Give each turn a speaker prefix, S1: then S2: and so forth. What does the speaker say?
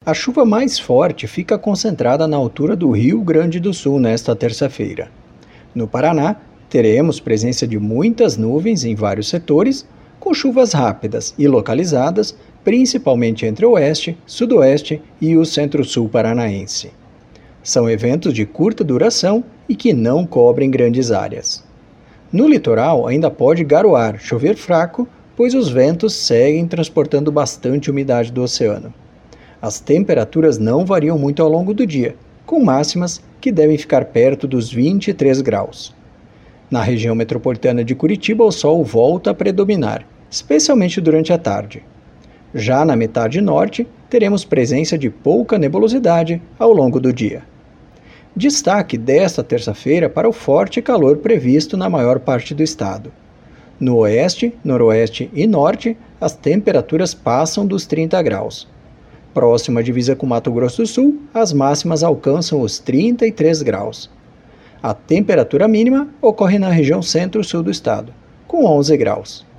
S1: A chuva mais forte fica concentrada na altura do Rio Grande do Sul nesta terça-feira. No Paraná, teremos presença de muitas nuvens em vários setores, com chuvas rápidas e localizadas, principalmente entre o oeste, sudoeste e o centro-sul paranaense. São eventos de curta duração e que não cobrem grandes áreas. No litoral ainda pode garoar, chover fraco, pois os ventos seguem transportando bastante umidade do oceano. As temperaturas não variam muito ao longo do dia, com máximas que devem ficar perto dos 23 graus. Na região metropolitana de Curitiba, o sol volta a predominar, especialmente durante a tarde. Já na metade norte, teremos presença de pouca nebulosidade ao longo do dia. Destaque desta terça-feira para o forte calor previsto na maior parte do estado. No oeste, noroeste e norte, as temperaturas passam dos 30 graus. Próximo à divisa com Mato Grosso do Sul, as máximas alcançam os 33 graus. A temperatura mínima ocorre na região centro-sul do estado, com 11 graus.